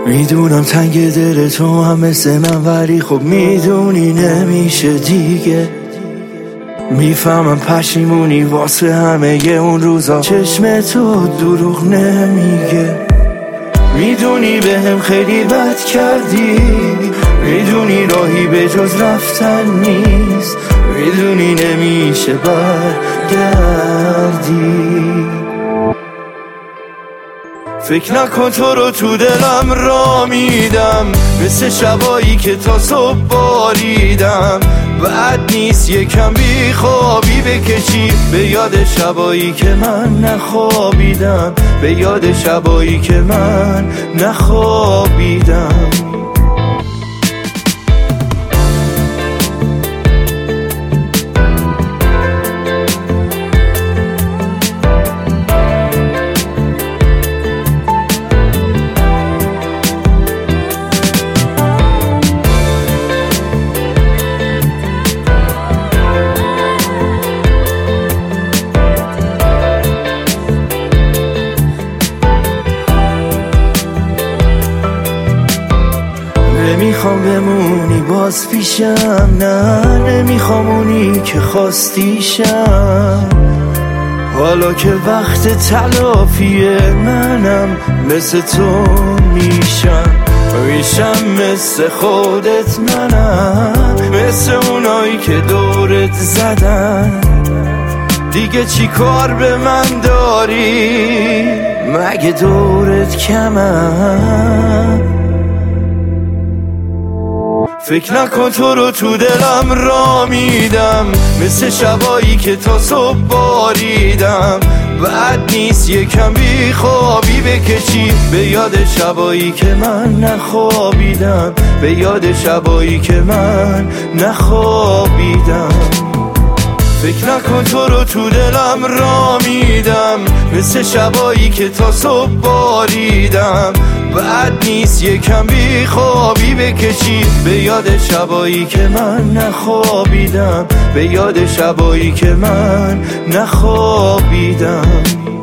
میدونم تنگ دل تو هم مثل من، ولی خب میدونی نمیشه دیگه. میفهمم پشیمونی واسه همه اون روزا، چشم تو دروغ نمیگه. میدونی بهم خیلی بد کردی، میدونی راهی به جز رفتن نیست، میدونی نمیشه برگردی. فکر نکن تو رو تو دلم را میدم، مثل شبایی که تا صبح باریدم. بعد نیست یکم بی خوابی بکشی به یاد شبایی که من نخوابیدم، به یاد شبایی که من نخوابیدم. نمیخوام بمونی باز پیشم، نه نمیخوام اونی که خواستیشم. حالا که وقت تلافیه منم مثل تو میشم مثل خودت منم، مثل اونایی که دورت زدن. دیگه چی کار به من داری؟ مگه دورت کمم؟ فکر نکن تو رو تو دلم را میدم، مثل شبایی که تا صبح باریدم. بعد نیست یکم بی خوابی بکشی به یاد شبایی که من نخوابیدم، به یاد شبایی که من نخوابیدم. فکر نکن تو رو تو دلم را میدم، مثل شبایی که تا صبح باریدم. بعد نیست یکم بی خوابی بکشی به یاد شبایی که من نخوابیدم، به یاد شبایی که من نخوابیدم.